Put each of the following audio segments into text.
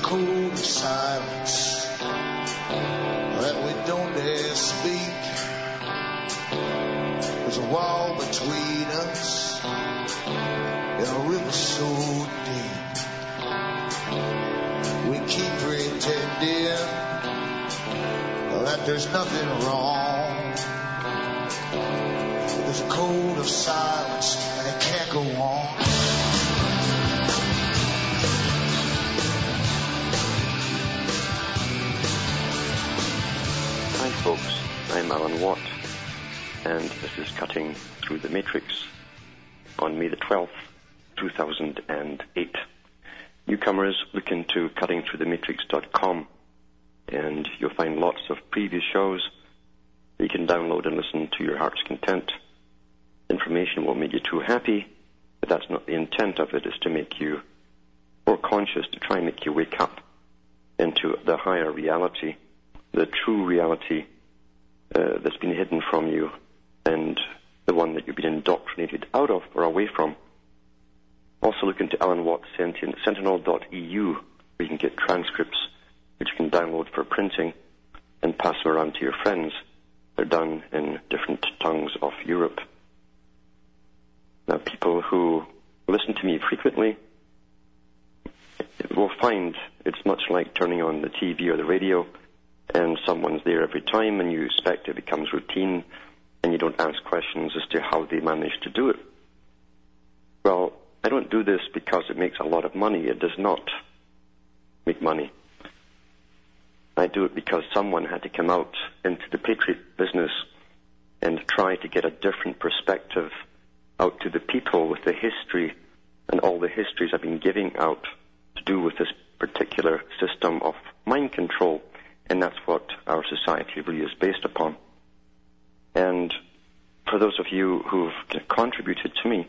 code of silence that we don't dare speak. There's a wall between us and a river so deep. We keep pretending that there's nothing wrong. There's a code of silence and it can't go on. Hi folks, I'm Alan Watt, and this is Cutting Through the Matrix on May the 12th, 2008. Newcomers, look into cuttingthroughthematrix.com and you'll find lots of previous shows that you can download and listen to your heart's content. Information won't make you too happy, but that's not the intent of it. It's to make you more conscious, to try and make you wake up into the higher reality, the true reality that's been hidden from you, and the one that you've been indoctrinated out of or away from. Also look into Alan Watt's Sentinel.eu, where you can get transcripts which you can download for printing and pass them around to your friends. They're done in different tongues of Europe. Now, people who listen to me frequently will find it's much like turning on the TV or the radio, and someone's there every time, and you expect it becomes routine, and you don't ask questions as to how they manage to do it. Well, I don't do this because it makes a lot of money. It does not make money. I do it because someone had to come out into the patriot business and try to get a different perspective out to the people with the history and all the histories I've been giving out to do with this particular system of mind control. And that's what our society really is based upon. And for those of you who've contributed to me,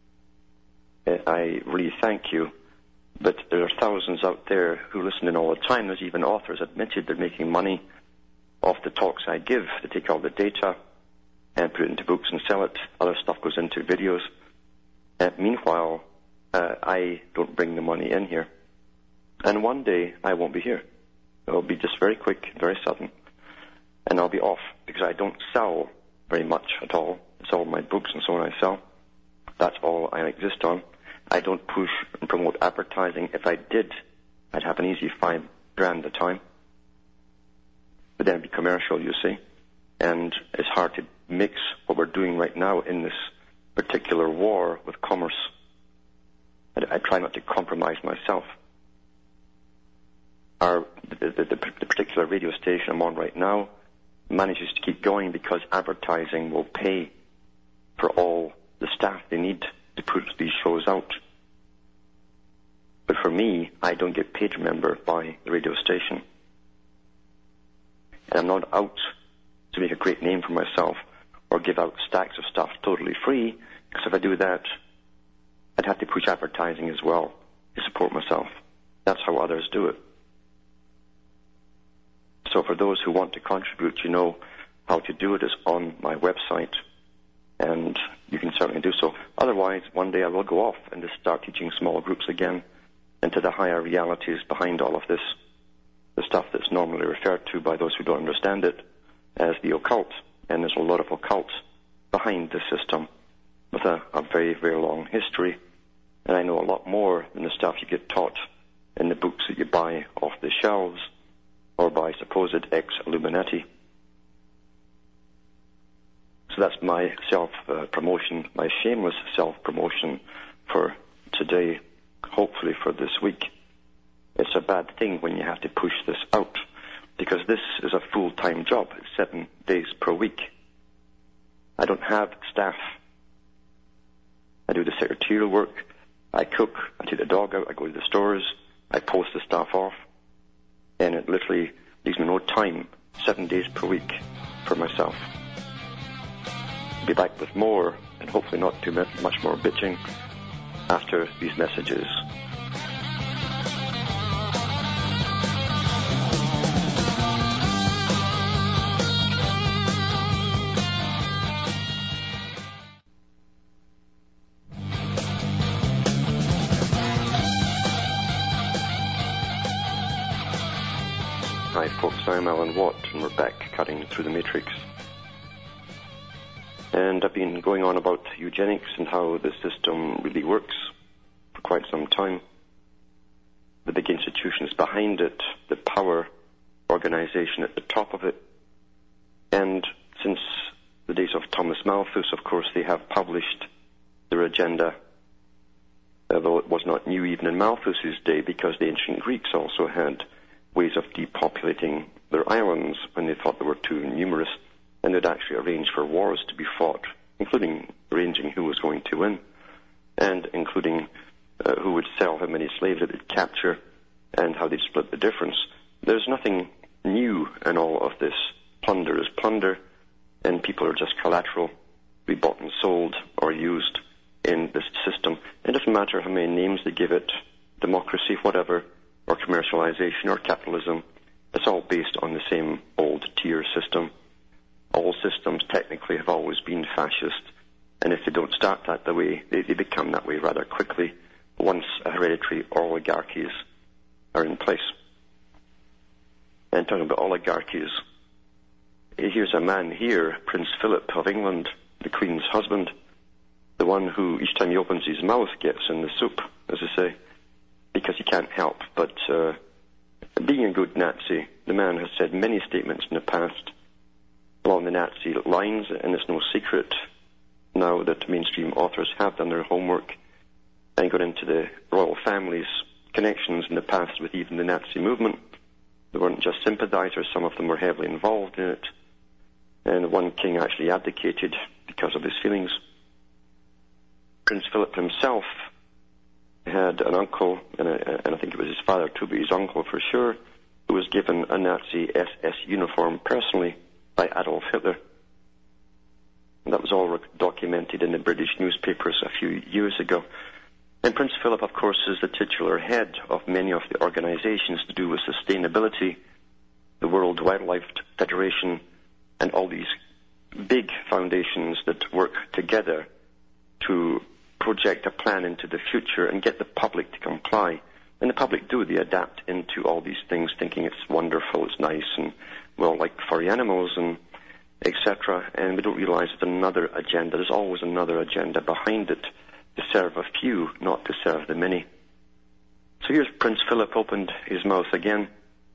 I really thank you. But there are thousands out there who listen in all the time. There's even authors admitted they're making money off the talks I give. They take all the data and put it into books and sell it. Other stuff goes into videos. Meanwhile, I don't bring the money in here. And one day, I won't be here. It'll be just very quick, very sudden. And I'll be off because I don't sell very much at all. It's all my books and so on I sell. That's all I exist on. I don't push and promote advertising. If I did, I'd have an easy $5,000 a time. But then it'd be commercial, you see. And it's hard to mix what we're doing right now in this particular war with commerce. I try not to compromise myself. The particular radio station I'm on right now manages to keep going because advertising will pay for all the staff they need to put these shows out. But for me, I don't get paid, remember, by the radio station. And I'm not out to make a great name for myself or give out stacks of stuff totally free, because if I do that, I'd have to push advertising as well to support myself. That's how others do it. So for those who want to contribute, you know how to do it is on my website, and you can certainly do so. Otherwise, one day I will go off and just start teaching small groups again into the higher realities behind all of this, the stuff that's normally referred to by those who don't understand it as the occult. And there's a lot of occult behind the system with a very, very long history. And I know a lot more than the stuff you get taught in the books that you buy off the shelves or by supposed ex-Illuminati. So that's my self-promotion, my shameless self-promotion for today, hopefully for this week. It's a bad thing when you have to push this out, because this is a full-time job. It's 7 days per week. I don't have staff. I do the secretarial work. I cook. I take the dog out. I go to the stores. I post the stuff off. And it literally leaves me no time, 7 days per week, for myself. I'll be back with more, and hopefully not too much more bitching, after these messages. Hi folks, I'm Alan Watt, and we're back cutting through the matrix. And I've been going on about eugenics and how the system really works for quite some time. The big institutions behind it, the power organization at the top of it. And since the days of Thomas Malthus, of course, they have published their agenda, although it was not new even in Malthus's day, because the ancient Greeks also had ways of depopulating their islands when they thought they were too numerous, and they'd actually arrange for wars to be fought, including arranging who was going to win, and including who would sell how many slaves that they'd capture, and how they'd split the difference. There's nothing new in all of this. Plunder is plunder, and people are just collateral, to be bought and sold or used in this system. It doesn't matter how many names they give it, democracy, whatever, or commercialization or capitalism. It's all based on the same old tier system. All systems technically have always been fascist, and if they don't start that way, they become that way rather quickly once hereditary oligarchies are in place. And talking about oligarchies, here's a man here, Prince Philip of England, the Queen's husband, the one who each time he opens his mouth gets in the soup, as they say, because he can't help but being a good Nazi. The man has said many statements in the past along the Nazi lines, and it's no secret now that mainstream authors have done their homework and got into the royal family's connections in the past with even the Nazi movement. They weren't just sympathizers, some of them were heavily involved in it, and one king actually abdicated because of his feelings. Prince Philip himself had an uncle, and I think it was his father too, but his uncle for sure, who was given a Nazi SS uniform personally by Adolf Hitler. And that was all documented in the British newspapers a few years ago. And Prince Philip, of course, is the titular head of many of the organizations to do with sustainability, the World Wildlife Federation, and all these big foundations that work together to project a plan into the future and get the public to comply. And the public do. They adapt into all these things thinking it's wonderful, it's nice, and, well, like furry animals and etc. And we don't realize there's another agenda. There's always another agenda behind it, to serve a few, not to serve the many. So here's Prince Philip opened his mouth again,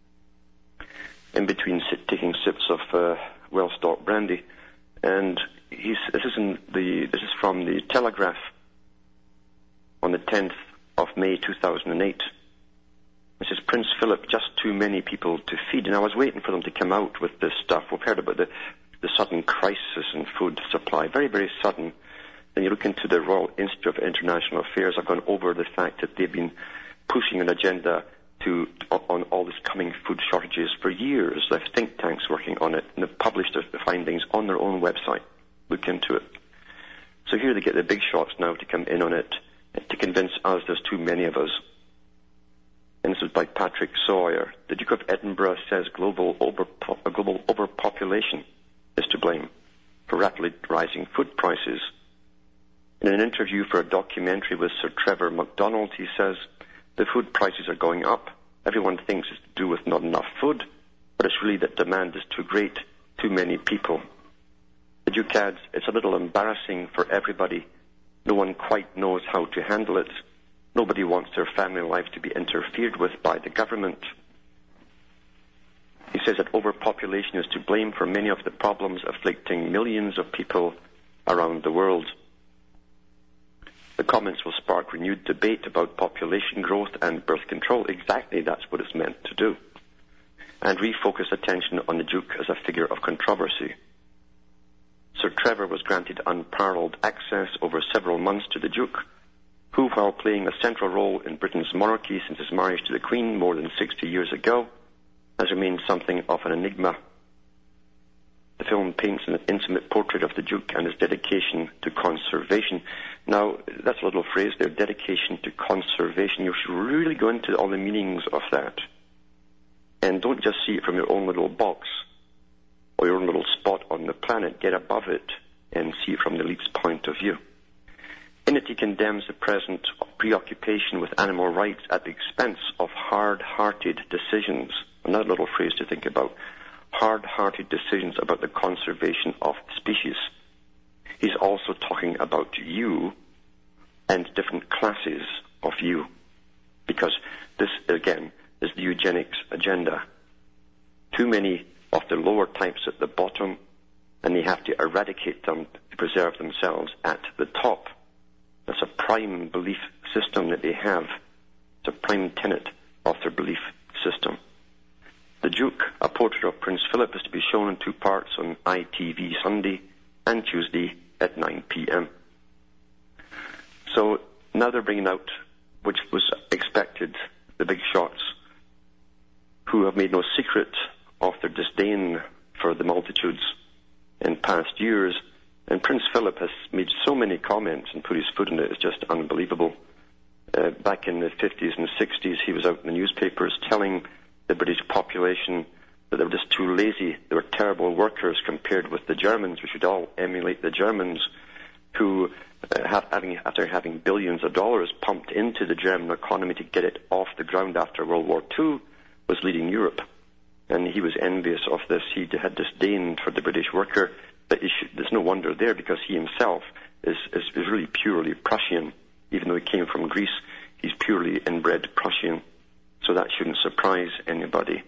in between taking sips of well-stocked brandy, and this is from the Telegraph on the 10th of May 2008. It says, Prince Philip, just too many people to feed. And I was waiting for them to come out with this stuff. We've heard about the sudden crisis in food supply, very, very sudden. Then you look into the Royal Institute of International Affairs. I've gone over the fact that they've been pushing an agenda on all this coming food shortages for years. They have think tanks working on it, and they've published the findings on their own website. Look into it. So here they get the big shots now to come in on it, to convince us there's too many of us. And this is by Patrick Sawyer. The Duke of Edinburgh says global overpopulation is to blame for rapidly rising food prices. In an interview for a documentary with Sir Trevor MacDonald, he says, the food prices are going up. Everyone thinks it's to do with not enough food, but it's really that demand is too great, too many people. The Duke adds, it's a little embarrassing for everybody. No one quite knows how to handle it. Nobody wants their family life to be interfered with by the government. He says that overpopulation is to blame for many of the problems afflicting millions of people around the world. The comments will spark renewed debate about population growth and birth control. Exactly, that's what it's meant to do. And refocus attention on the Duke as a figure of controversy. Sir Trevor was granted unparalleled access over several months to the Duke, who, while playing a central role in Britain's monarchy since his marriage to the Queen more than 60 years ago, has remained something of an enigma. The film paints an intimate portrait of the Duke and his dedication to conservation. Now, that's a little phrase there, dedication to conservation. You should really go into all the meanings of that. And don't just see it from your own little box or your own little spot on the planet. Get above it and see it from the elite's point of view. In it, he condemns the present preoccupation with animal rights at the expense of hard-hearted decisions another little phrase to think about, hard-hearted decisions about the conservation of species. He's also talking about you and different classes of you, because this, again, is the eugenics agenda. Too many of the lower types at the bottom, and they have to eradicate them to preserve themselves at the top. That's a prime belief system that they have. It's a prime tenet of their belief system. The Duke, a portrait of Prince Philip, is to be shown in 2 parts on ITV Sunday and Tuesday at 9 p.m. So now they're bringing out, which was expected, the big shots, who have made no secret of their disdain for the multitudes in past years. And Prince Philip has made so many comments and put his foot in it, it's just unbelievable. Back in the 50s and 60s, he was out in the newspapers telling the British population that they were just too lazy. They were terrible workers compared with the Germans. We should all emulate the Germans, who, after having billions of dollars pumped into the German economy to get it off the ground after World War II, was leading Europe. And he was envious of this. He had disdain for the British worker. But there's no wonder there, because he himself is really purely Prussian. Even though he came from Greece, he's purely inbred Prussian. So that shouldn't surprise anybody.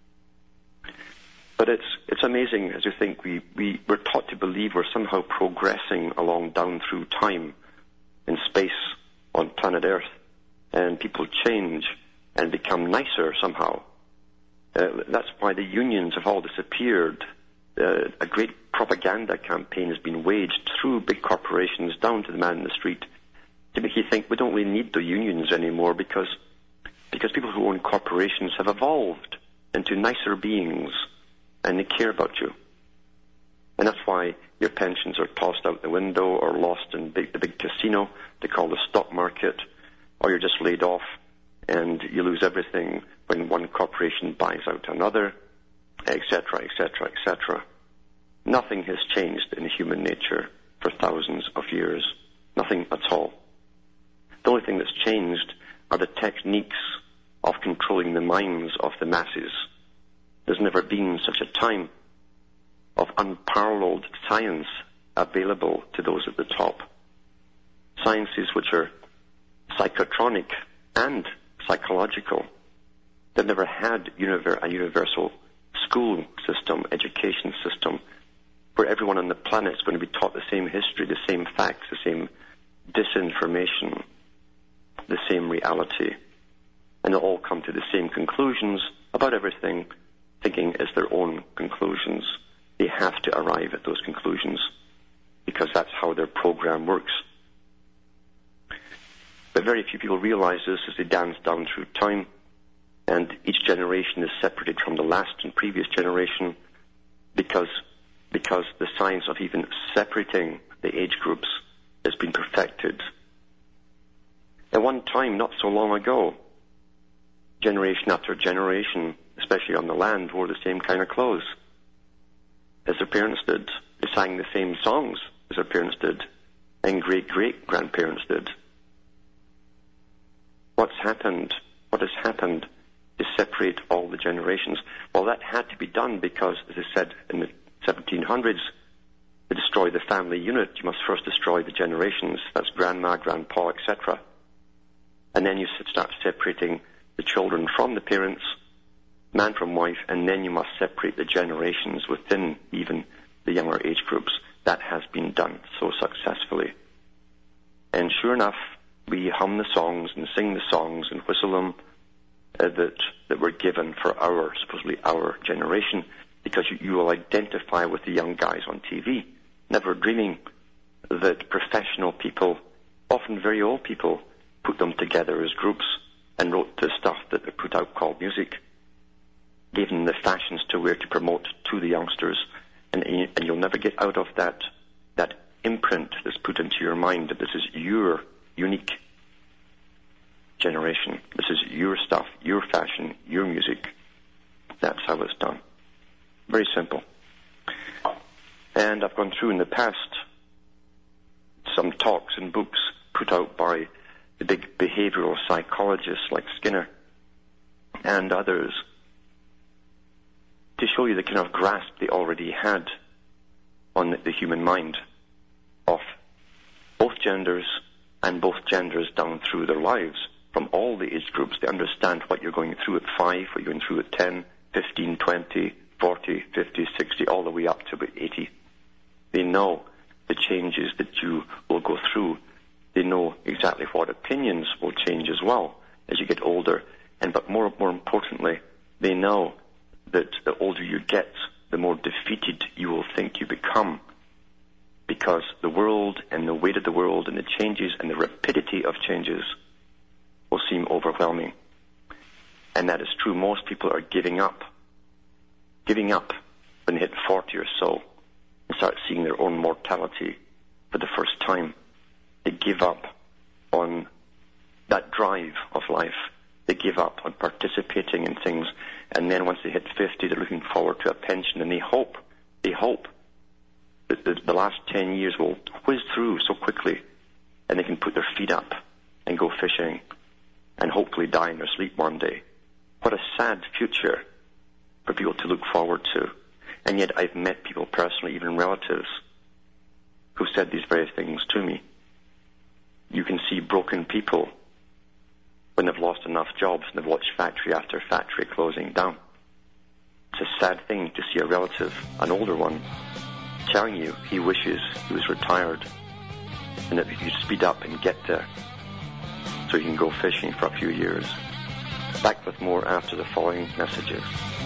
But it's amazing as you think we're taught to believe we're somehow progressing along down through time in space on planet Earth, and people change and become nicer somehow. That's why the unions have all disappeared. A great propaganda campaign has been waged through big corporations down to the man in the street to make you think we don't really need the unions anymore, because people who own corporations have evolved into nicer beings and they care about you. And that's why your pensions are tossed out the window or lost in the big casino they call the stock market, or you're just laid off and you lose everything when one corporation buys out another, etc., etc., etc. Nothing has changed in human nature for thousands of years. Nothing at all. The only thing that's changed are the techniques of controlling the minds of the masses. There's never been such a time of unparalleled science available to those at the top. Sciences which are psychotronic and psychological. They've never had a universal school system, education system, where everyone on the planet is going to be taught the same history, the same facts, the same disinformation, the same reality. And they'll all come to the same conclusions about everything, thinking as their own conclusions. They have to arrive at those conclusions because that's how their program works. But very few people realize this as they dance down through time, and each generation is separated from the last and previous generation because the science of even separating the age groups has been perfected. At one time, not so long ago, generation after generation, especially on the land, wore the same kind of clothes as their parents did. They sang the same songs as their parents did, and great-great-grandparents did. What has happened to separate all the generations? Well, that had to be done because, as I said, in the 1700s, to destroy the family unit, you must first destroy the generations. That's grandma, grandpa, etc. And then you start separating the children from the parents, man from wife, and then you must separate the generations within even the younger age groups. That has been done so successfully. And sure enough, we hum the songs and sing the songs and whistle them that were given for supposedly our generation, because you will identify with the young guys on TV, never dreaming that professional people, often very old people, put them together as groups and wrote the stuff that they put out called music, gave them the fashions to wear to promote to the youngsters, and you'll never get out of that imprint that's put into your mind that this is your unique generation. This is your stuff, your fashion, your music. That's how it's done. Very simple. And I've gone through in the past some talks and books put out by the big behavioral psychologists like Skinner and others to show you the kind of grasp they already had on the human mind of both genders and both genders down through their lives from all the age groups. They understand what you're going through at 5, what you're going through at 10, 15, 20, 40, 50, 60, all the way up to about 80. They know the changes that you will go through. They know exactly what opinions will change as well as you get older. But more importantly, they know that the older you get, the more defeated you will think you become, because the world and the weight of the world and the changes and the rapidity of changes will seem overwhelming. And that is true. Most people are giving up when they hit 40 or so and start seeing their own mortality for the first time. They give up on that drive of life. They give up on participating in things, and then once they hit 50, they're looking forward to a pension, and they hope that the last 10 years will whiz through so quickly, and they can put their feet up and go fishing and hopefully die in their sleep one day. What a sad future for people to look forward to. And yet I've met people personally, even relatives, who said these very things to me. You can see broken people when they've lost enough jobs and they've watched factory after factory closing down. It's a sad thing to see a relative, an older one, telling you he wishes he was retired and that if you speed up and get there so you can go fishing for a few years. Back with more after the following messages.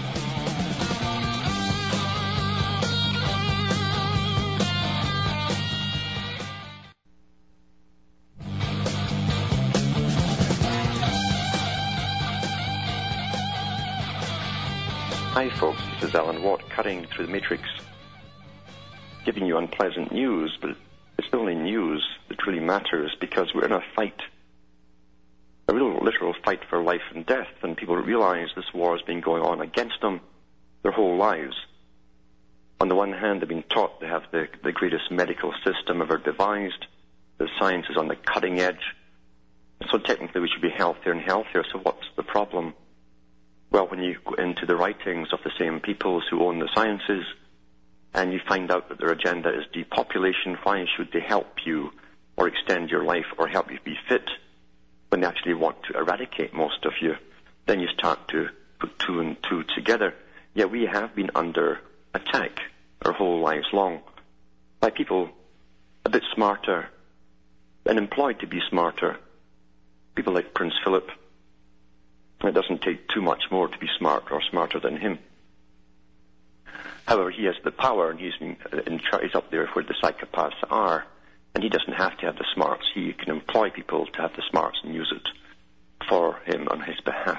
Hi folks, this is Alan Watt, cutting through the matrix, giving you unpleasant news, but it's the only news that really matters, because we're in a fight, a real literal fight for life and death, and people realize this war has been going on against them their whole lives. On the one hand, they've been taught they have the greatest medical system ever devised, the science is on the cutting edge, so technically we should be healthier and healthier, so what's the problem? Well, when you go into the writings of the same peoples who own the sciences and you find out that their agenda is depopulation, why should they help you or extend your life or help you be fit when they actually want to eradicate most of you? Then you start to put 2 and 2 together. Yeah, we have been under attack our whole lives long by people a bit smarter and employed to be smarter. People like Prince Philip. It doesn't take too much more to be smart or smarter than him. However, he has the power, and he's up there where the psychopaths are, and he doesn't have to have the smarts. He can employ people to have the smarts and use it for him on his behalf.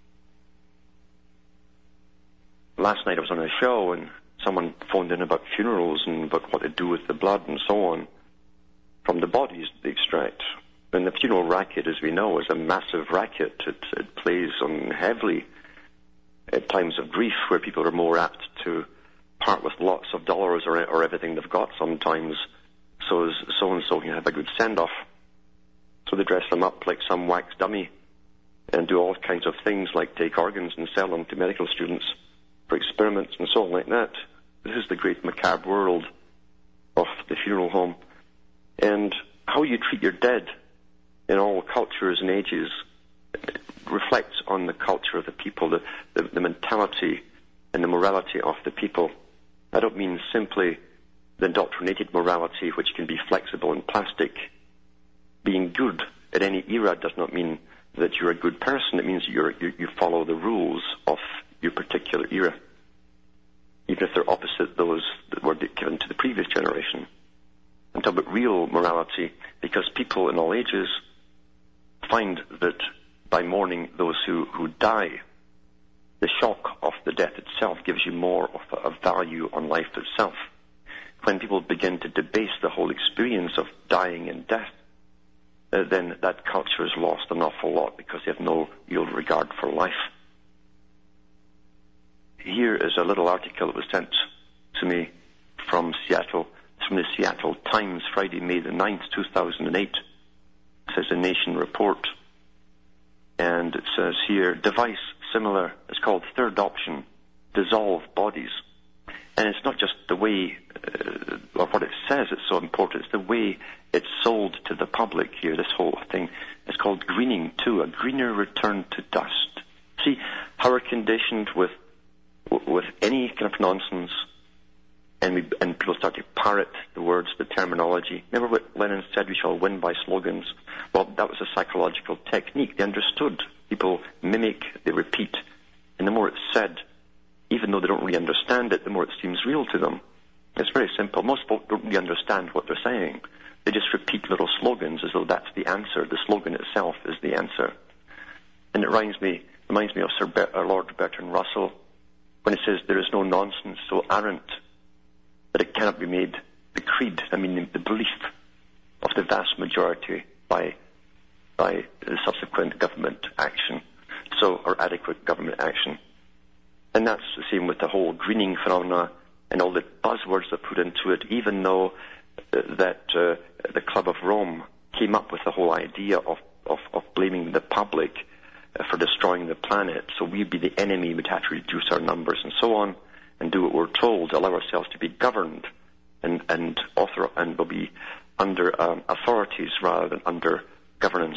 Last night I was on a show, and someone phoned in about funerals and about what to do with the blood and so on from the bodies they extract. And the funeral racket, as we know, is a massive racket. It plays on heavily at times of grief where people are more apt to part with lots of dollars or everything they've got sometimes, so as so-and-so can have a good send-off. So they dress them up like some wax dummy and do all kinds of things like take organs and sell them to medical students for experiments and so on like that. This is the great macabre world of the funeral home. And how you treat your dead in all cultures and ages reflects on the culture of the people, the mentality and the morality of the people. I don't mean simply the indoctrinated morality, which can be flexible and plastic. Being good at any era does not mean that you're a good person. It means you follow the rules of your particular era, even if they're opposite those that were given to the previous generation. I'm talking about real morality, because people in all ages find that by mourning those who die, the shock of the death itself gives you more of a value on life itself. When people begin to debase the whole experience of dying and death, then that culture has lost an awful lot because they have no real regard for life. Here is a little article that was sent to me from Seattle. It's from the Seattle Times, Friday, May the 9th, 2008. It says a Nation report. And it says here, device similar, it's called Third Option, dissolve bodies. And it's not just the way, or what it says it's so important, it's the way it's sold to the public here, this whole thing. It's called greening too, a greener return to dust. See how we're conditioned with any kind of nonsense, and people start to parrot the words, the terminology. Remember what Lenin said, we shall win by slogans? Well, that was a psychological technique. They understood. People mimic, they repeat. And the more it's said, even though they don't really understand it, the more it seems real to them. It's very simple. Most folk don't really understand what they're saying. They just repeat little slogans as though that's the answer. The slogan itself is the answer. And it reminds me of Lord Bertrand Russell when he says there is no nonsense so arrant that it cannot be made the creed, the belief of the vast majority by the subsequent government action, or adequate government action. And that's the same with the whole greening phenomena and all the buzzwords that put into it, even though that the Club of Rome came up with the whole idea of blaming the public for destroying the planet. So we'd be the enemy, we'd have to reduce our numbers and so on, and do what we're told, allow ourselves to be governed and we'll be under authorities rather than under governance.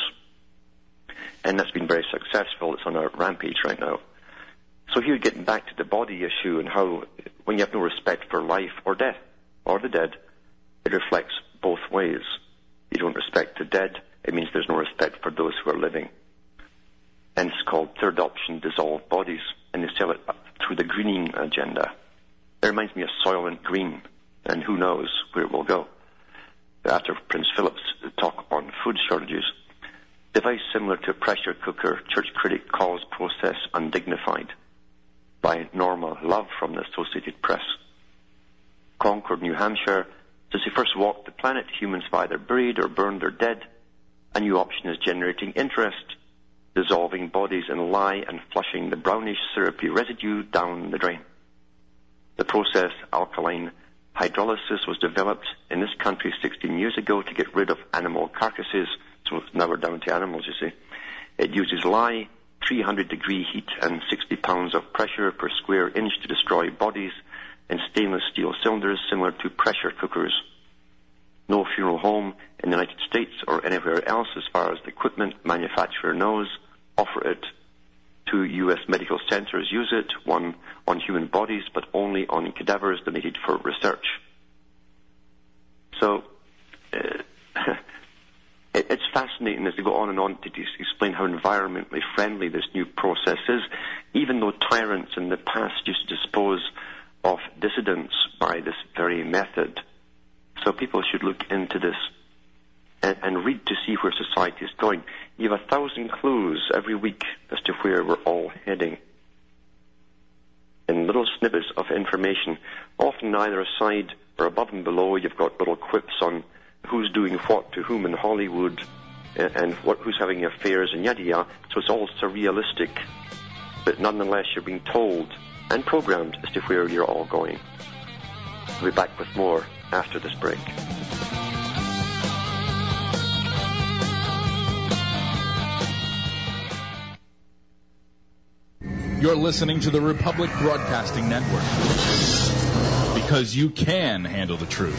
And that's been very successful. It's on a rampage right now. So here, getting back to the body issue and how when you have no respect for life or death or the dead, it reflects both ways. You don't respect the dead, it means there's no respect for those who are living. And it's called third option, dissolve bodies, and they sell it through the greening agenda. It reminds me of Soylent Green, and who knows where it will go. After Prince Philip's talk on food shortages, device similar to a pressure cooker, church critic calls process undignified, by Norma Love from the Associated Press. Concord, New Hampshire, since we first walked the planet, humans have either buried or burned their dead. A new option is generating interest, dissolving bodies in lye and flushing the brownish syrupy residue down the drain. The process, alkaline hydrolysis, was developed in this country 16 years ago to get rid of animal carcasses, so now we're down to animals, you see. It uses lye, 300-degree heat and 60 pounds of pressure per square inch to destroy bodies in stainless steel cylinders similar to pressure cookers. No funeral home in the United States or anywhere else, as far as the equipment manufacturer knows, offer it. 2 U.S. medical centers use it, one on human bodies, but only on cadavers donated for research. So, it's fascinating as they go on and on to explain how environmentally friendly this new process is, even though tyrants in the past used to dispose of dissidents by this very method. So people should look into this and read to see where society is going. You have 1,000 clues every week as to where we're all heading. In little snippets of information, often either side or above and below, you've got little quips on who's doing what to whom in Hollywood and who's having affairs and yada yada. So it's all surrealistic, but nonetheless you're being told and programmed as to where you're all going. We'll be back with more after this break. You're listening to the Republic Broadcasting Network, because you can handle the truth.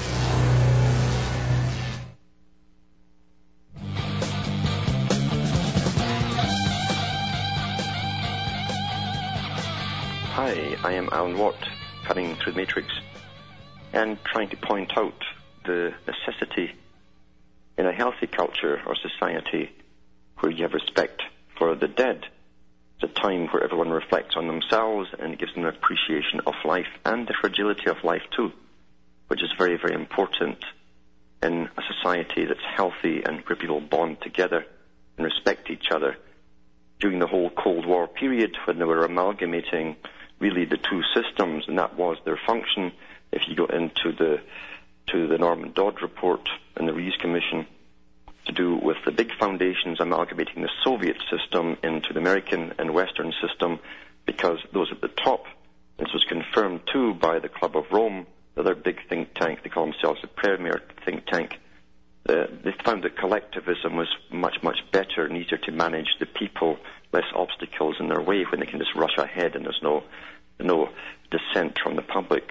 Hi, I am Alan Watt, cutting through the matrix and trying to point out the necessity in a healthy culture or society where you have respect for the dead. It's a time where everyone reflects on themselves and it gives them an appreciation of life and the fragility of life too, which is very, very important in a society that's healthy and where people bond together and respect each other. During the whole Cold War period, when they were amalgamating really the two systems, and that was their function. If you go into the Norman Dodd report and the Rees Commission, to do with the big foundations amalgamating the Soviet system into the American and Western system, because those at the top, this was confirmed too by the Club of Rome, the other big think tank, they call themselves the premier think tank. They found that collectivism was much, much better and easier to manage the people, less obstacles in their way when they can just rush ahead and there's no no dissent from the public.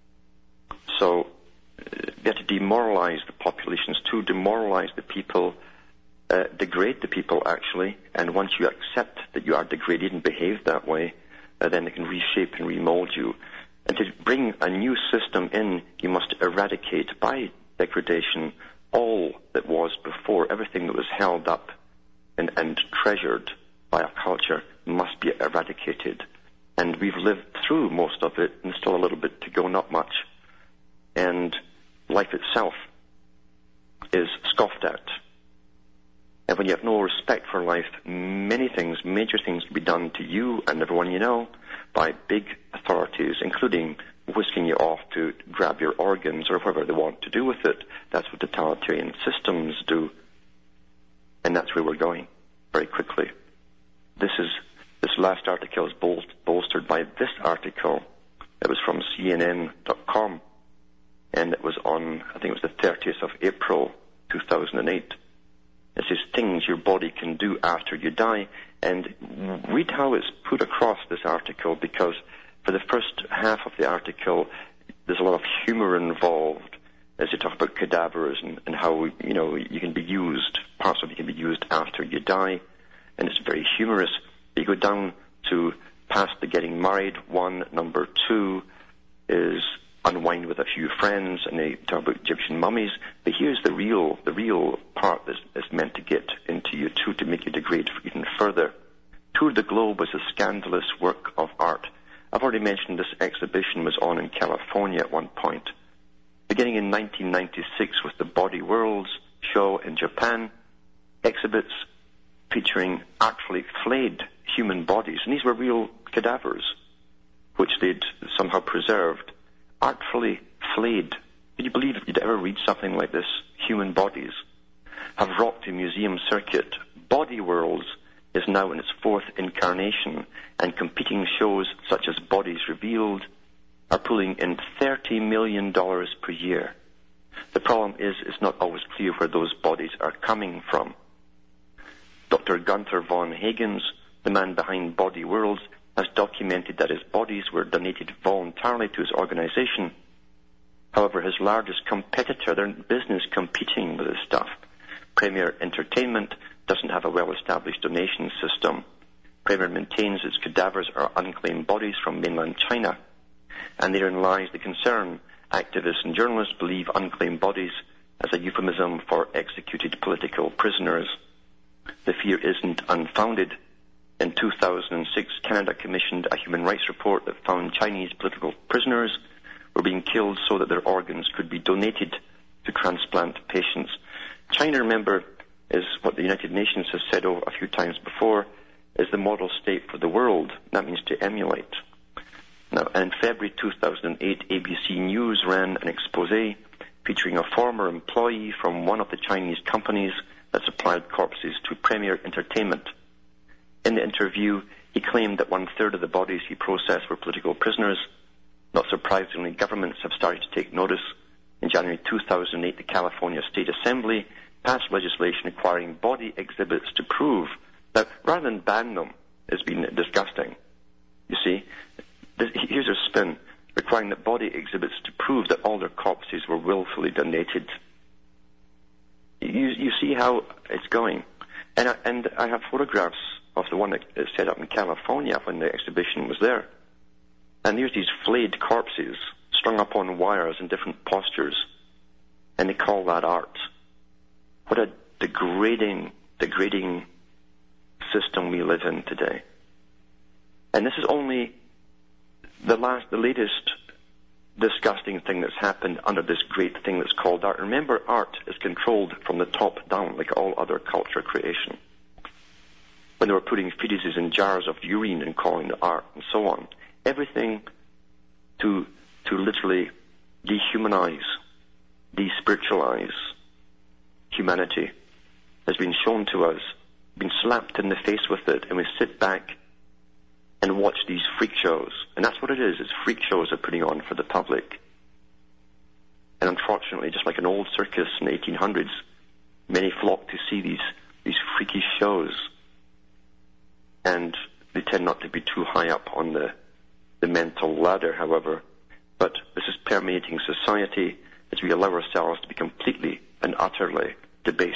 So they had to demoralize the populations too, demoralize the people, degrade the people actually, and once you accept that you are degraded and behave that way, then they can reshape and remold you. And to bring a new system in, you must eradicate by degradation all that was before. Everything that was held up and treasured by our culture must be eradicated. And we've lived through most of it, and still a little bit to go, not much. And life itself is scoffed at. And when you have no respect for life, many things, major things can be done to you and everyone you know by big authorities, including whisking you off to grab your organs or whatever they want to do with it. That's what totalitarian systems do. And that's where we're going very quickly. This last article is bolstered by this article. It was from CNN.com, and it was on, I think it was the 30th of April, 2008. It says things your body can do after you die. And read how it's put across, this article, because for the first half of the article, there's a lot of humor involved as you talk about cadavers and how, you can be used, parts of it can be used after you die. And it's very humorous. You go down to past the getting married one. Number 2 is unwind with a few friends, and they talk about Egyptian mummies. But here's the real part that's meant to get into you too, to make you degrade even further. Tour the Globe was a scandalous work of art. I've already mentioned this exhibition was on in California at one point. Beginning in 1996 with the Body Worlds show in Japan, exhibits featuring artfully flayed human bodies, and these were real cadavers, which they'd somehow preserved. Artfully flayed. Could you believe if you'd ever read something like this? Human bodies have rocked the museum circuit. Body Worlds is now in its 4th incarnation, and competing shows such as Bodies Revealed are pulling in $30 million per year. The problem is it's not always clear where those bodies are coming from. Dr. Gunther von Hagens, the man behind Body Worlds, has documented that his bodies were donated voluntarily to his organization. However, his largest competitor, they're in business competing with this stuff, Premier Entertainment, doesn't have a well-established donation system. Premier maintains its cadavers are unclaimed bodies from mainland China. And therein lies the concern. Activists and journalists believe unclaimed bodies as a euphemism for executed political prisoners. The fear isn't unfounded. In 2006, Canada commissioned a human rights report that found Chinese political prisoners were being killed so that their organs could be donated to transplant patients. China, remember, is what the United Nations has said a few times before, is the model state for the world. That means to emulate. Now, in February 2008, ABC News ran an expose featuring a former employee from one of the Chinese companies that supplied corpses to Premier Entertainment. In the interview, he claimed that 1/3 of the bodies he processed were political prisoners. Not surprisingly, governments have started to take notice. In January 2008, the California State Assembly passed legislation requiring body exhibits to prove that, rather than ban them, it's been disgusting. You see, here's a spin, requiring that body exhibits to prove that all their corpses were willfully donated. You see how it's going. And I have photographs of the one that is set up in California when the exhibition was there. And here's these flayed corpses strung up on wires in different postures. And they call that art. What a degrading system we live in today. And this is only the latest disgusting thing that's happened under this great thing that's called art. Remember, art is controlled from the top down, like all other culture creation. When they were putting fetuses in jars of urine and calling it art and so on. Everything to literally dehumanize, despiritualize humanity has been shown to us, been slapped in the face with it, and we sit back and watch these freak shows. And that's what it is. It's freak shows they're putting on for the public. And unfortunately, just like an old circus in the 1800s, many flock to see these freaky shows. And they tend not to be too high up on the the mental ladder, however. But this is permeating society as we allow ourselves to be completely and utterly debased.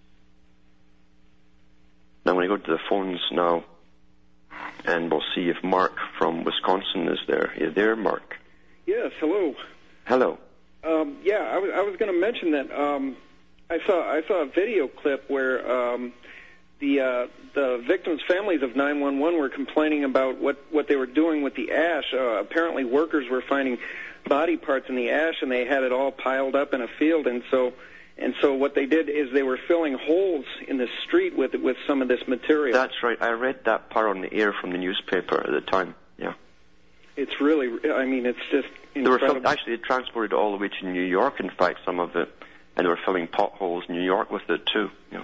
Now I'm going to go to the phones now, and we'll see if Mark from Wisconsin is there. Are you there, Mark? Yes, hello. Hello. I was going to mention that I saw a video clip where the victims' families of 911 were complaining about what they were doing with the ash. Apparently, workers were finding body parts in the ash, and they had it all piled up in a field. And so what they did is they were filling holes in the street with some of this material. That's right. I read that part on the air from the newspaper at the time. Yeah. It's really, it's just incredible. Actually, they transported it all the way to New York, in fact, some of it, and they were filling potholes in New York with it, too. Yeah.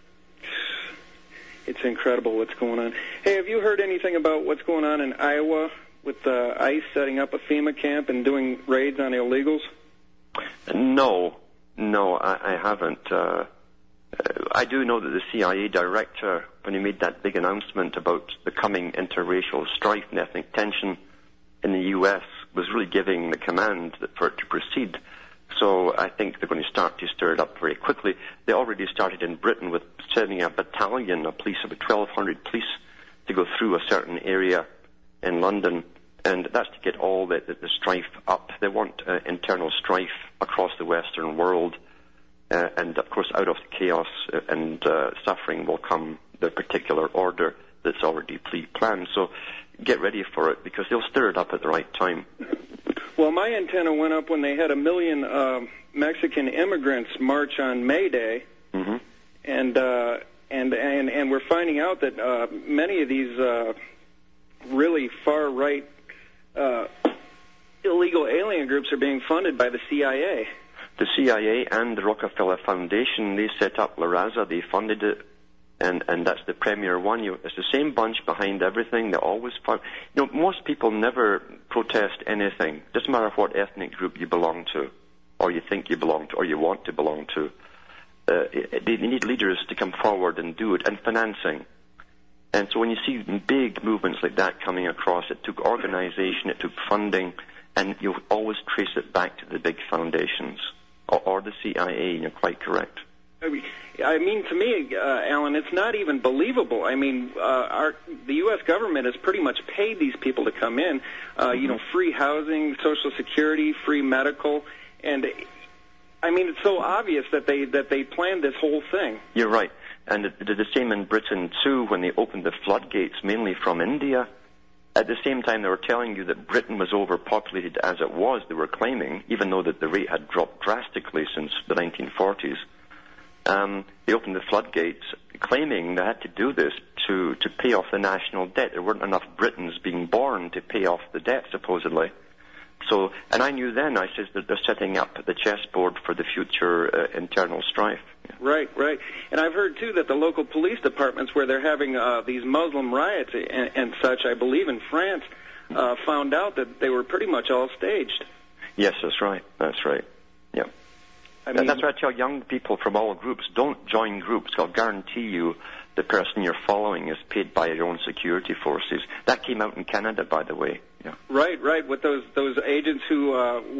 It's incredible what's going on. Hey, have you heard anything about what's going on in Iowa with ICE setting up a FEMA camp and doing raids on illegals? No, I haven't. I do know that the CIA director, when he made that big announcement about the coming interracial strife and ethnic tension in the U.S., was really giving the command for it to proceed. So I think they're going to start to stir it up very quickly. They already started in Britain with sending a battalion of police, about 1,200 police, to go through a certain area in London, and that's to get all the strife up. They want internal strife across the Western world, and of course out of the chaos and suffering will come the particular order that's already planned. So get ready for it, because they'll stir it up at the right time. Well, my antenna went up when they had 1 million Mexican immigrants march on May Day, mm-hmm. and we're finding out that many of these really far-right illegal alien groups are being funded by the CIA. The CIA and the Rockefeller Foundation, they set up La Raza, they funded it, and that's the premier one. It's the same bunch behind everything. They always fund. Most people never protest anything. Doesn't matter what ethnic group you belong to, or you think you belong to, or you want to belong to. They need leaders to come forward and do it, and financing. And so when you see big movements like that coming across, it took organization, it took funding, and you'll always trace it back to the big foundations, or the CIA. You're quite correct. I mean, to me, Alan, it's not even believable. I mean, the U.S. government has pretty much paid these people to come in. Free housing, Social Security, free medical, and I mean, it's so obvious that they planned this whole thing. You're right, and they did the same in Britain too when they opened the floodgates, mainly from India. At the same time, they were telling you that Britain was overpopulated as it was. They were claiming, even though that the rate had dropped drastically since the 1940s. They opened the floodgates, claiming they had to do this to pay off the national debt. There weren't enough Britons being born to pay off the debt, supposedly. So, and I knew then, I said that they're setting up the chessboard for the future internal strife. Right. And I've heard, too, that the local police departments where they're having these Muslim riots and such, I believe in France, found out that they were pretty much all staged. Yes, that's right. Yeah. I mean, that's why I tell young people from all groups, don't join groups. I'll guarantee you the person you're following is paid by your own security forces. That came out in Canada, by the way. Yeah. Right. With those agents who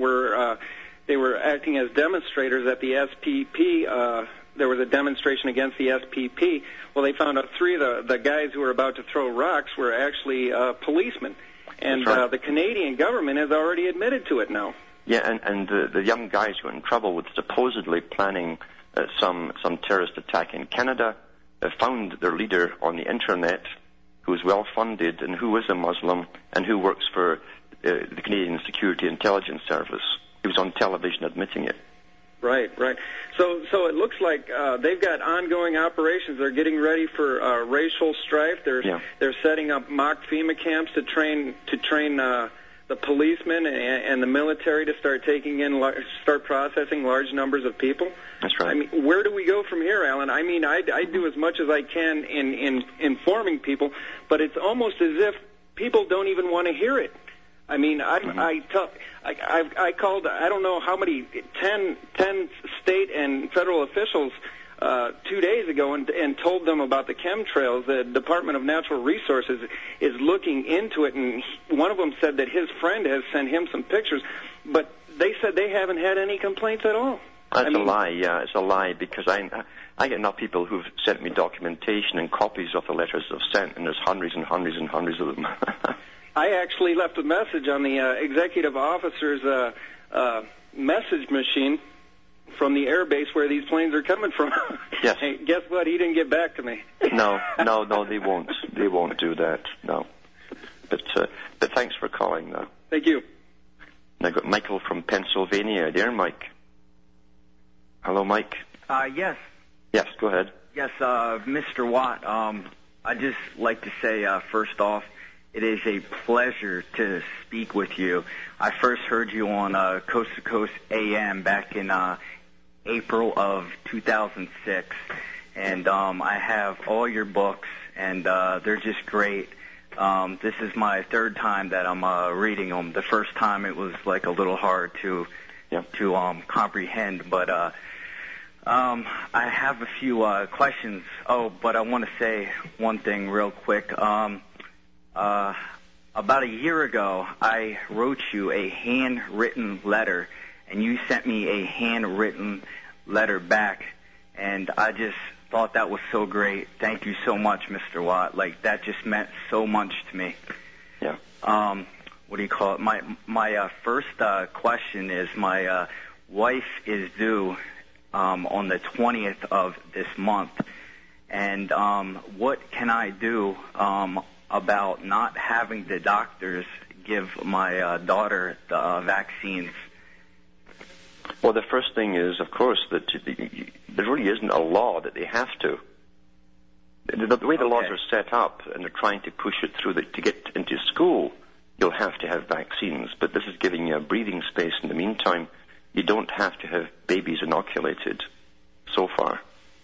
were acting as demonstrators at the SPP. There was a demonstration against the SPP. Well, they found out 3 of the guys who were about to throw rocks were actually policemen. And right. The Canadian government has already admitted to it now. Yeah, and the young guys who were in trouble with supposedly planning some terrorist attack in Canada found their leader on the Internet, who is well-funded and who is a Muslim and who works for the Canadian Security Intelligence Service. He was on television admitting it. Right. So it looks like they've got ongoing operations. They're getting ready for racial strife. They're setting up mock FEMA camps to train the policemen and the military to start processing large numbers of people. That's right. I mean, where do we go from here, Alan? I mean, I do as much as I can in informing people, but it's almost as if people don't even want to hear it. I mean, I called, I don't know how many, 10 state and federal officials 2 days ago and told them about the chemtrails. The Department of Natural Resources is looking into it, and one of them said that his friend has sent him some pictures, but they said they haven't had any complaints at all. That's a lie, yeah, it's a lie, because I get enough people who've sent me documentation and copies of the letters I've sent, and there's hundreds and hundreds and hundreds of them. I actually left a message on the executive officer's message machine from the air base where these planes are coming from. Yes. Hey, guess what? He didn't get back to me. No, they won't. They won't do that, no. But thanks for calling, though. Thank you. And I've got Michael from Pennsylvania. There, Mike. Hello, Mike. Yes. Yes, go ahead. Yes, Mr. Watt, I'd just like to say, first off, it is a pleasure to speak with you. I first heard you on Coast to Coast AM back in April of 2006, and I have all your books, and they're just great. This is my third time that I'm reading them. The first time it was like a little hard to comprehend, but I have a few questions. Oh, but I want to say one thing real quick. About a year ago, I wrote you a handwritten letter, and you sent me a handwritten letter back, and I just thought that was so great. Thank you so much, Mr. Watt. Like, that just meant so much to me. Yeah. What do you call it? My first question is, my wife is due on the 20th of this month, and what can I do about not having the doctors give my daughter the vaccines? Well, the first thing is, of course, that there really isn't a law that they have to. The way the laws are set up, and they're trying to push it through to get into school, you'll have to have vaccines. But this is giving you a breathing space in the meantime. You don't have to have babies inoculated so far.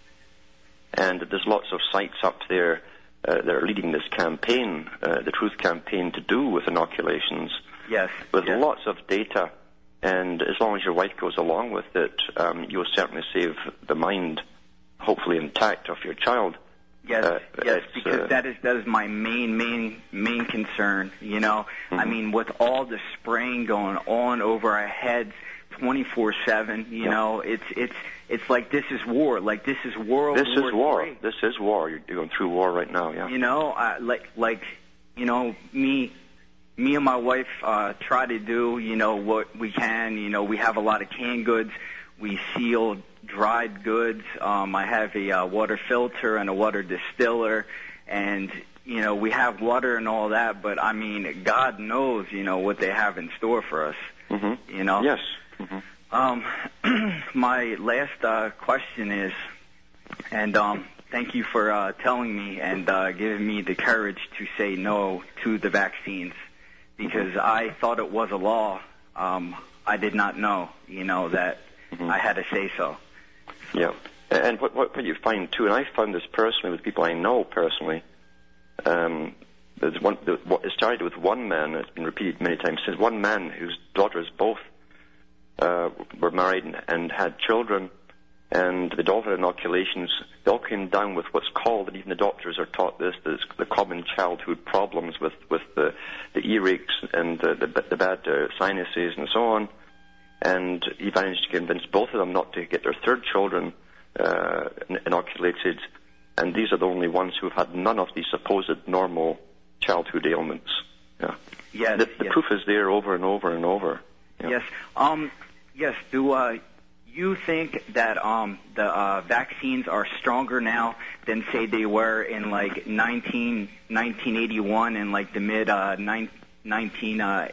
And there's lots of sites up there that are leading this campaign, the Truth Campaign, to do with inoculations. Yes. With lots of data. And as long as your wife goes along with it, you'll certainly save the mind, hopefully intact, of your child. Yes, yes, because that is my main concern. You know, I mean, with all the spraying going on over our heads 24/7, you know, it's like this is war. Like this is World War III. This is war. You're going through war right now. Yeah. You know, like you know, me and my wife try to do, you know, what we can. You know, we have a lot of canned goods. We seal dried goods. I have a water filter and a water distiller, and you know, we have water and all that. But I mean, God knows, you know, what they have in store for us. Mm-hmm. You know. Yes. Mm-hmm. My last question is, and thank you for telling me and giving me the courage to say no to the vaccines, because I thought it was a law. I did not know, you know, that I had to say so. Yeah, and what you find too, and I found this personally with people I know personally. It started with one man. It's been repeated many times since. One man whose daughters both were married and had children, and the daughter inoculations, they all came down with what's called, and even the doctors are taught this, the common childhood problems with the earaches and the bad sinuses and so on. And he managed to convince both of them not to get their third children inoculated, and these are the only ones who have had none of these supposed normal childhood ailments. Yeah. Yes, the proof is there over and over and over. Yeah. Yes. Yes. Do you think that the vaccines are stronger now than, say, they were in like 1981 and like the mid 1980s?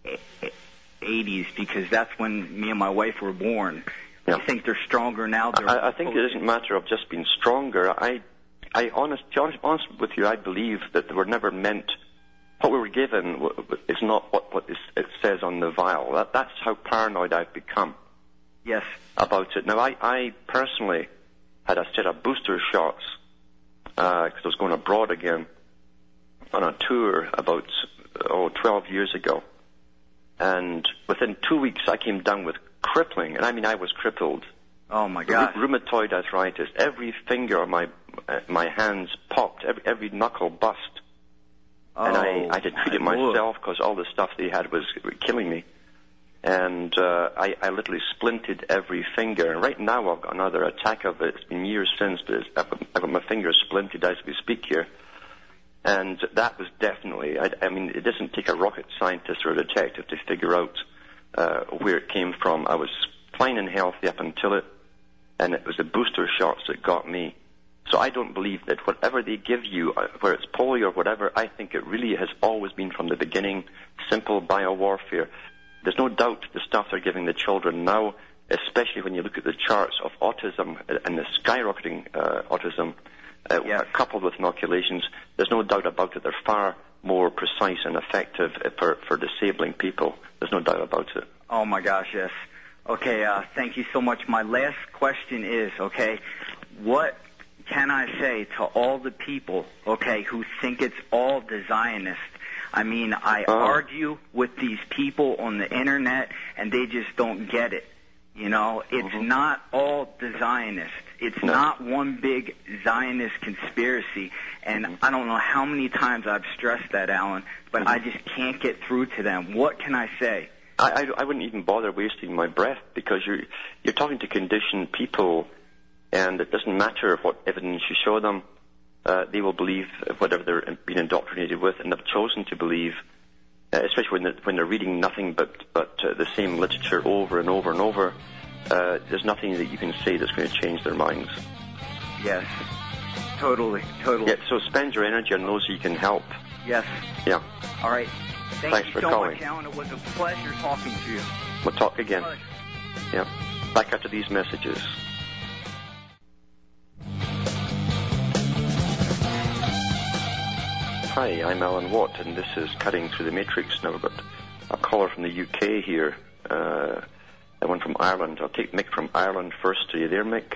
Because that's when me and my wife were born. Yeah. You think they're stronger now? I think it isn't a matter of just being stronger. Honest with you, I believe that they were never meant. What we were given is not what it says on the vial. That's how paranoid I've become. Yes. About it. Now, I personally had a set of booster shots because I was going abroad again on a tour about 12 years ago. And within 2 weeks, I came down with crippling, and I mean I was crippled, Oh my God. Rheumatoid arthritis. Every finger on my hands popped. Every knuckle bust. And I did treat it myself because all the stuff they had was killing me. And I literally splinted every finger. And right now I've got another attack of it. It's been years since, but I've got my fingers splinted as we speak here. And that was definitely, I mean, it doesn't take a rocket scientist or a detective to figure out where it came from. I was fine and healthy up until it, and it was the booster shots that got me. So I don't believe that whatever they give you, whether it's polio or whatever, I think it really has always been from the beginning simple biowarfare. There's no doubt the stuff they're giving the children now, especially when you look at the charts of autism and the skyrocketing autism, coupled with inoculations, there's no doubt about it. They're far more precise and effective for disabling people. There's no doubt about it. Oh, my gosh, yes. Okay, thank you so much. My last question is, okay, what can I say to all the people, okay, who think it's all the Zionists? I mean, I argue with these people on the Internet, and they just don't get it. You know, it's not all the Zionists. It's not one big Zionist conspiracy. And I don't know how many times I've stressed that, Alan, but I just can't get through to them. What can I say? I wouldn't even bother wasting my breath, because you're talking to conditioned people, and it doesn't matter what evidence you show them. They will believe whatever they're being indoctrinated with, and they've chosen to believe, especially when they're reading nothing but the same literature over and over and over. There's nothing that you can say that's going to change their minds. Yes, totally. Yeah, so spend your energy on those you can help. Yes. Yeah. All right. Thanks for calling. Much, Alan. It was a pleasure talking to you. We'll talk again. Yeah. Back after these messages. Hi, I'm Alan Watt, and this is Cutting Through the Matrix. Now we've got a caller from the UK here, and one from Ireland. I'll take Mick from Ireland first. Are you there, Mick?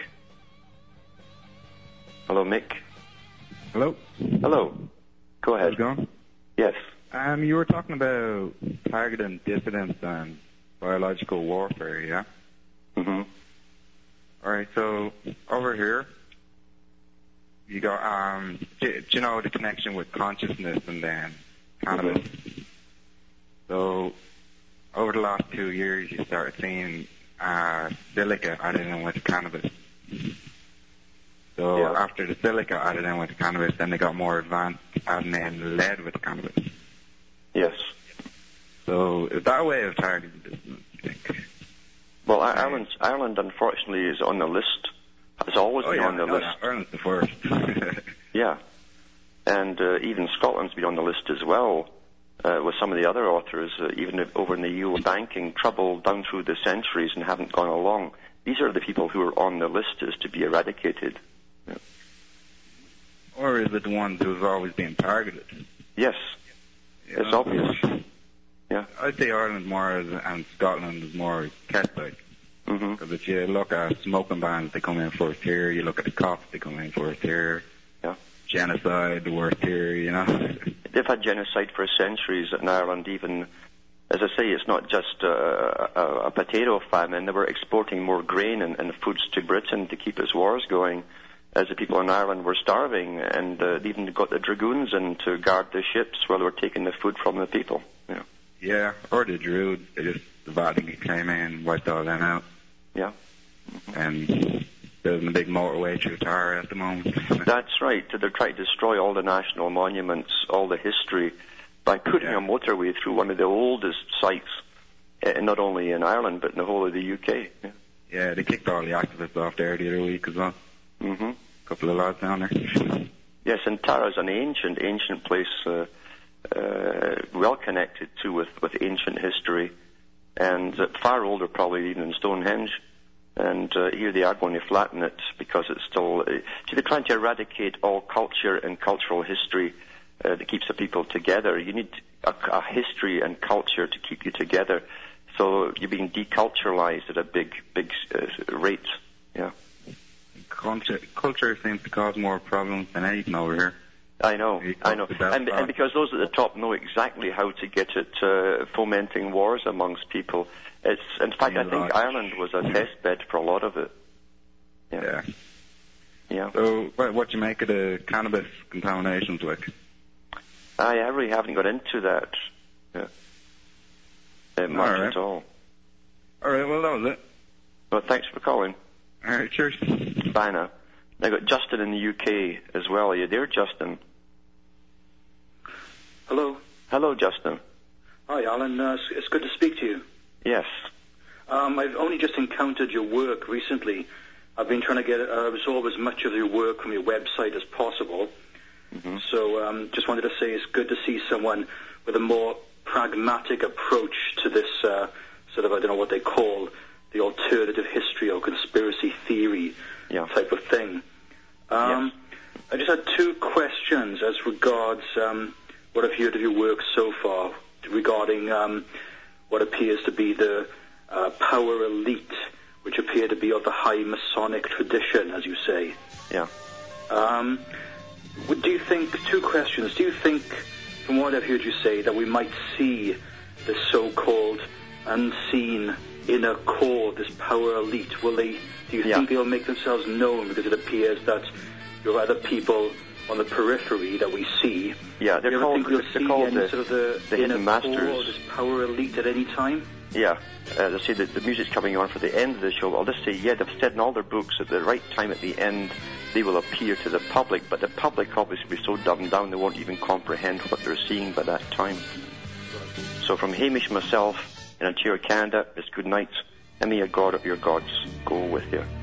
Hello, Mick. Hello. Hello. Go ahead. How's it going? Yes. You were talking about targeting dissidents and biological warfare, yeah? Mm-hmm. All right, so over here, you got, do you know the connection with consciousness and then cannabis? Mm-hmm. So, over the last 2 years, you started seeing silica added in with cannabis. So, after the silica added in with cannabis, then they got more advanced adding in lead with cannabis. Yes. So, is that a way of targeting dissidents, you think? Well, Ireland, unfortunately, is on the list. Has always been on the list. Ireland's the first. Yeah. And even Scotland's been on the list as well, with some of the other authors, even over in the EU, banking trouble down through the centuries and haven't gone along. These are the people who are on the list as to be eradicated. Yeah. Or is it the ones who've always been targeted? Yes. It's obvious. Yeah. I'd say Ireland more and Scotland is more Catholic. Because if you look at smoking bans, they come in first here. You look at the cops, they come in first here. Yeah. Genocide, the worst here, you know. They've had genocide for centuries in Ireland. Even, as I say, it's not just a potato famine. They were exporting more grain and foods to Britain to keep its wars going, as the people in Ireland were starving, and they even got the dragoons in to guard the ships while they were taking the food from the people. Yeah. Yeah, or the Druids. The Vatican came in, wiped all them out. Yeah. And building a big motorway through Tara at the moment. That's right. They're trying to destroy all the national monuments, all the history, by putting a motorway through one of the oldest sites, not only in Ireland, but in the whole of the UK. Yeah, they kicked all the activists off there the other week as well. Mm-hmm. A couple of lads down there. Yes, and Tara's an ancient place, well connected to with ancient history, and far older probably even than Stonehenge. And here they are going to flatten it because it's still... see, they're trying to eradicate all culture and cultural history that keeps the people together. You need a history and culture to keep you together. So you're being deculturalized at a big rate. Yeah. Culture seems to cause more problems than anything over here. I know. And because those at the top know exactly how to get it fomenting wars amongst people. In fact, I think Ireland was a test bed for a lot of it. Yeah. Yeah. So what do you make of the cannabis contaminations, like? I really haven't got into that much at all. All right, well, that was it. Well, thanks for calling. All right, cheers. Bye now. I got Justin in the UK as well. Are you there, Justin? Hello. Hello, Justin. Hi, Alan. It's good to speak to you. Yes. I've only just encountered your work recently. I've been trying to absorb as much of your work from your website as possible. Mm-hmm. So just wanted to say it's good to see someone with a more pragmatic approach to this sort of, I don't know what they call, the alternative history or conspiracy theory type of thing. Yes. I just had two questions as regards what I've heard of your work so far regarding what appears to be the power elite, which appear to be of the high Masonic tradition, as you say. Yeah. Do you think, two questions, do you think, from what I've heard you say, that we might see the so-called unseen inner core, this power elite? Do you think they'll make themselves known, because it appears that there are other people on the periphery that we see? Yeah, they're called the hidden masters. Or this power elite at any time? Yeah, they say that the music's coming on for the end of the show. I'll just say, they've said in all their books at the right time at the end they will appear to the public, but the public obviously will be so dumbed down they won't even comprehend what they're seeing by that time. So from Hamish and myself in Ontario, Canada, it's good night, and may your God of your gods go with you.